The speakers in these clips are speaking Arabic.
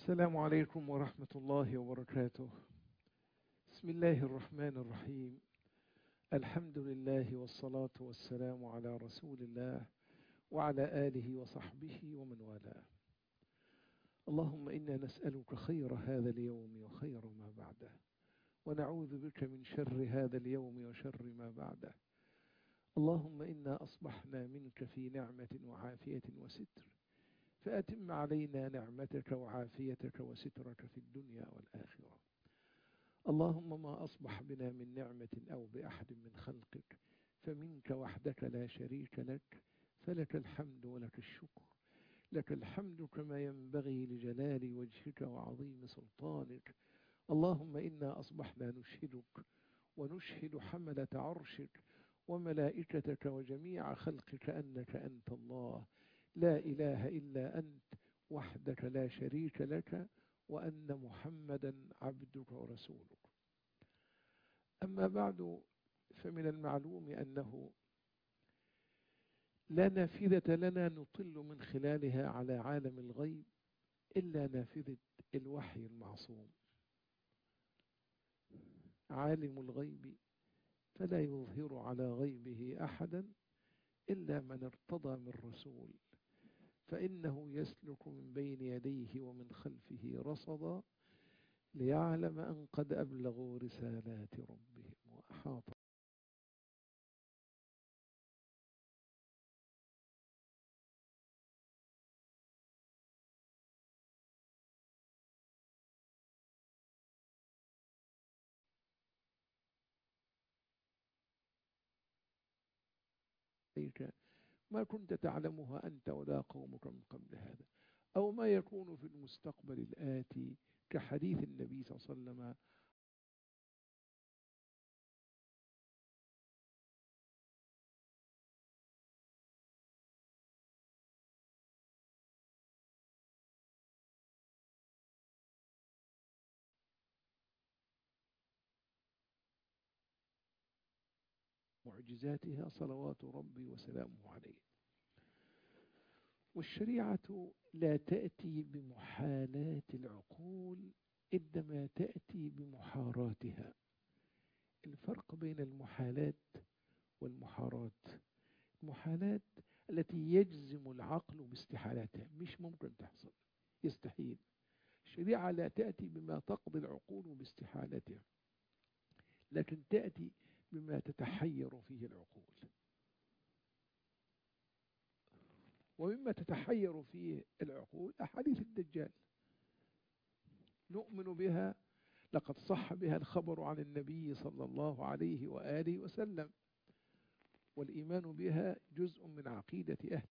السلام عليكم ورحمة الله وبركاته. بسم الله الرحمن الرحيم. الحمد لله والصلاة والسلام على رسول الله وعلى آله وصحبه ومن والاه. اللهم إنا نسألك خير هذا اليوم وخير ما بعده، ونعوذ بك من شر هذا اليوم وشر ما بعده. اللهم إنا أصبحنا منك في نعمة وعافية وستر، فأتم علينا نعمتك وعافيتك وسترك في الدنيا والآخرة. اللهم ما أصبح بنا من نعمة أو بأحد من خلقك فمنك وحدك لا شريك لك، فلك الحمد ولك الشكر. لك الحمد كما ينبغي لجلال وجهك وعظيم سلطانك. اللهم إنا أصبحنا نشهدك ونشهد حملة عرشك وملائكتك وجميع خلقك أنك أنت الله، لا إله إلا أنت وحدك لا شريك لك، وأن محمدا عبدك ورسولك. أما بعد، فمن المعلوم أنه لا نافذة لنا نطل من خلالها على عالم الغيب إلا نافذة الوحي المعصوم. عالم الغيب فلا يظهر على غيبه أحدا إلا من ارتضى من رسول، فإنه يسلك من بين يديه ومن خلفه رصدا ليعلم أن قد أبلغوا رسالات ربهم وأحاط عليك ما كنت تعلمها أنت ولا قومك من قبل هذا، أو ما يكون في المستقبل الآتي، كحديث النبي صلى الله عليه وسلم معجزاتها صلوات ربي وسلامه عليه. والشريعة لا تأتي بمحالات العقول إنما تأتي بمحاراتها. الفرق بين المحالات والمحارات: المحالات التي يجزم العقل باستحالتها، مش ممكن تحصل، يستحيل. الشريعة لا تأتي بما تقضي العقول باستحالتها، لكن تأتي بما تتحير فيه العقول. ومما تتحير فيه العقول أحاديث الدجال، نؤمن بها، لقد صح بها الخبر عن النبي صلى الله عليه وآله وسلم، والإيمان بها جزء من عقيدة أهل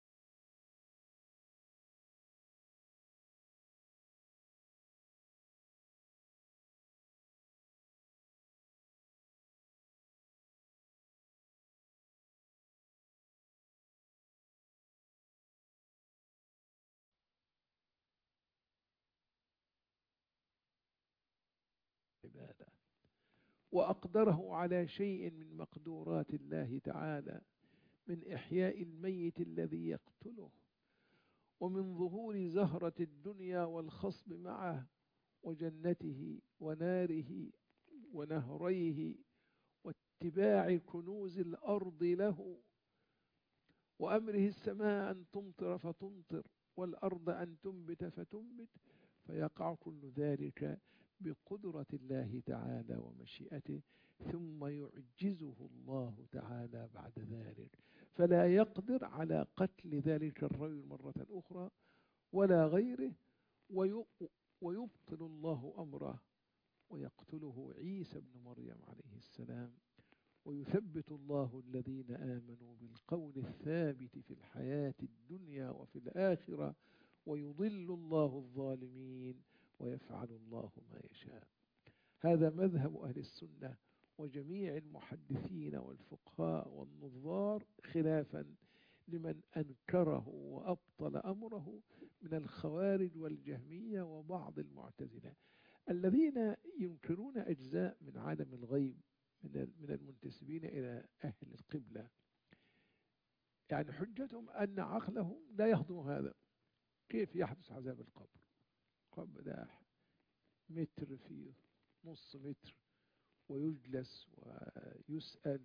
العبادة، وأقدره على شيء من مقدورات الله تعالى، من إحياء الميت الذي يقتله، ومن ظهور زهرة الدنيا والخصب معه، وجنته وناره ونهريه، واتباع كنوز الأرض له، وأمره السماء أن تمطر فتمطر، والأرض أن تنبت فتنبت، فيقع كل ذلك بقدرة الله تعالى ومشيئته، ثم يعجزه الله تعالى بعد ذلك، فلا يقدر على قتل ذلك الرجل مرة أخرى ولا غيره، ويبطل الله أمره ويقتله عيسى بن مريم عليه السلام، ويثبت الله الذين آمنوا بالقول الثابت في الحياة الدنيا وفي الآخرة، ويضل الله الظالمين، ويفعل الله ما يشاء. هذا مذهب أهل السنة وجميع المحدثين والفقهاء والنظار، خلافا لمن أنكره وأبطل أمره من الخوارج والجهمية وبعض المعتزلة، الذين ينكرون أجزاء من عالم الغيب من المنتسبين إلى أهل القبلة. يعني حجتهم أن عقلهم لا يهضم هذا. كيف يحدث عذاب القبر؟ ده متر في نص متر، ويجلس ويسأل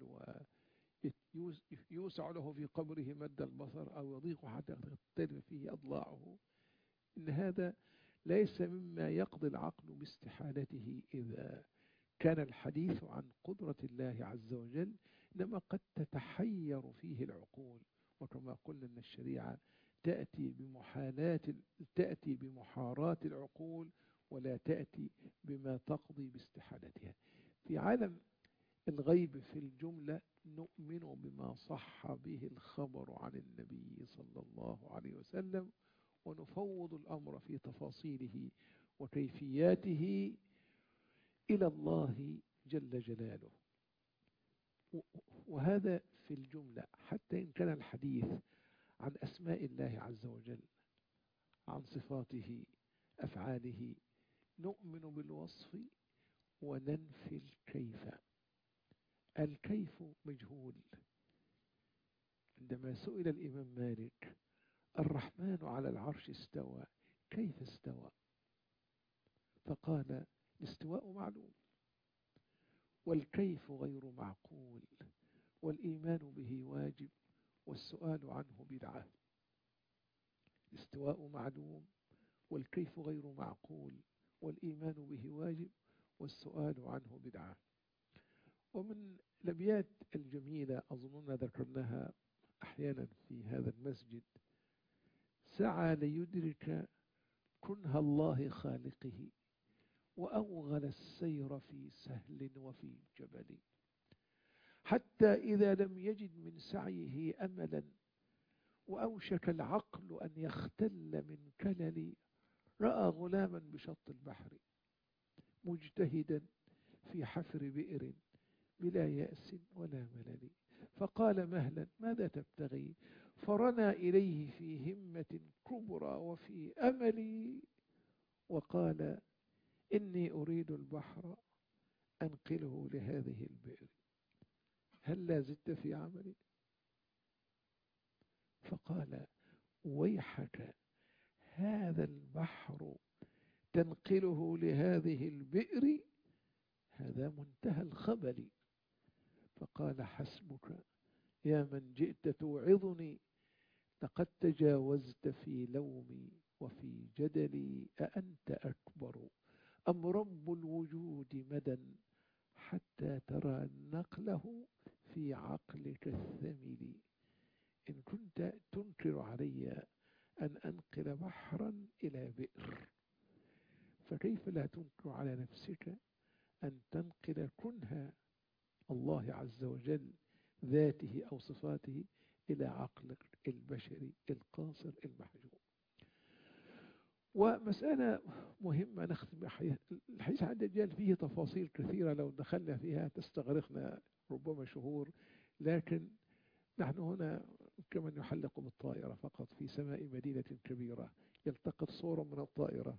ويوسع له في قبره مد البصر أو يضيق حتى تختلف فيه أضلاعه. إن هذا ليس مما يقضي العقل باستحالته إذا كان الحديث عن قدرة الله عز وجل، إنما قد تتحير فيه العقول. وكما قلنا أن الشريعة تأتي بمحارات العقول، ولا تأتي بما تقضي باستحالتها. في عالم الغيب في الجملة نؤمن بما صح به الخبر عن النبي صلى الله عليه وسلم، ونفوض الأمر في تفاصيله وكيفياته إلى الله جل جلاله. وهذا في الجملة، حتى إن كان الحديث عن أسماء الله عز وجل، عن صفاته، أفعاله، نؤمن بالوصف وننفي الكيف. الكيف مجهول. عندما سئل الإمام مالك: الرحمن على العرش استوى، كيف استوى؟ فقال: الاستواء معلوم، والكيف غير معقول، والإيمان به واجب، والسؤال عنه بدعة. الاستواء معلوم، والكيف غير معقول، والإيمان به واجب، والسؤال عنه بدعة. ومن الأبيات الجميلة أظننا ذكرناها أحيانا في هذا المسجد: سعى ليدرك كنه الله خالقه، وأوغل السير في سهل وفي جبل، حتى إذا لم يجد من سعيه أملا، وأوشك العقل أن يختل من كلل، رأى غلاما بشط البحر مجتهدا في حفر بئر بلا يأس ولا ملل، فقال: مهلا، ماذا تبتغي؟ فرنى إليه في همة كبرى وفي أمل، وقال: إني أريد البحر أنقله لهذه البئر، هل لا زدت في عملي؟ فقال: ويحك، هذا البحر تنقله لهذه البئر؟ هذا منتهى الخبل. فقال: حسبك يا من جئت توعظني، لقد تجاوزت في لومي وفي جدلي، أأنت أكبر أم رب الوجود مدى، حتى ترى نقله في عقلك الثمل؟ إن كنت تنكر علي أن أنقل بحرا إلى بئر، فكيف لا تنكر على نفسك أن تنقل كنه الله عز وجل، ذاته أو صفاته، إلى عقلك البشري القاصر المحجوب؟ ومسألة مهمة نختم بها. الحديث عن الدجال فيه تفاصيل كثيرة لو دخلنا فيها تستغرقنا ربما شهور، لكن نحن هنا كمن يحلق بالطائرة فقط في سماء مدينة كبيرة، يلتقط صورة من الطائرة.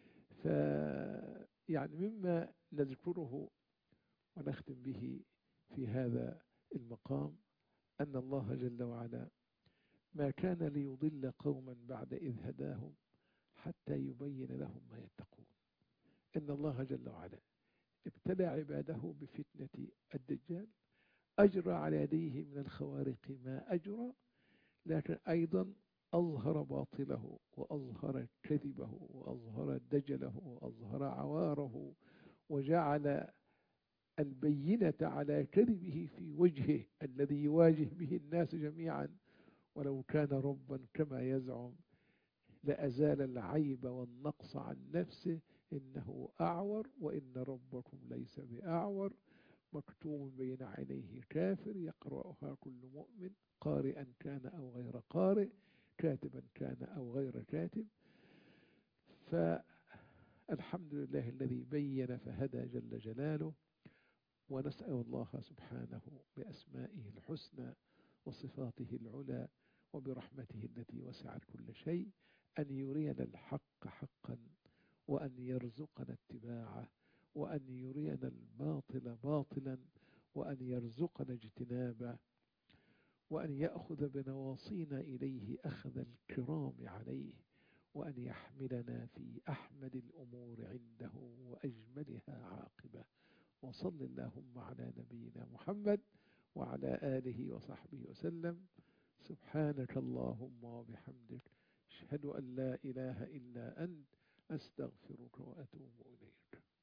يعني مما نذكره ونختم به في هذا المقام أن الله جل وعلا ما كان ليضل قوما بعد إذ هداهم حتى يبين لهم ما يتقون. إن الله جل وعلا ابتلى عباده بفتنة الدجال، أجرى على يديه من الخوارق ما أجرى، لكن أيضا أظهر باطله وأظهر كذبه وأظهر دجله وأظهر عواره، وجعل البينة على كذبه في وجهه الذي يواجه به الناس جميعا. ولو كان ربا كما يزعم لأزال العيب والنقص عن نفسه، إنه أعور وإن ربكم ليس بأعور، مكتوب بين عينيه كافر يقرأها كل مؤمن، قارئا كان أو غير قارئ، كاتبا كان أو غير كاتب. فالحمد لله الذي بين فهدى جل جلاله، ونسأل الله سبحانه بأسمائه الحسنى وصفاته العلى وبرحمته التي وسعت كل شيء أن يرينا الحق حقا، وأن يرزقنا اتباعه، وأن يرينا الباطل باطلا، وأن يرزقنا اجتنابه، وأن يأخذ بنواصينا إليه أخذ الكرام عليه، وأن يحملنا في أحمد الأمور عنده وأجملها عاقبة. وصل اللهم على نبينا محمد وعلى آله وصحبه وسلم. سبحانك اللهم وبحمدك، أشهد أن لا إله إلا أنت، أستغفرك وأتوب إليك.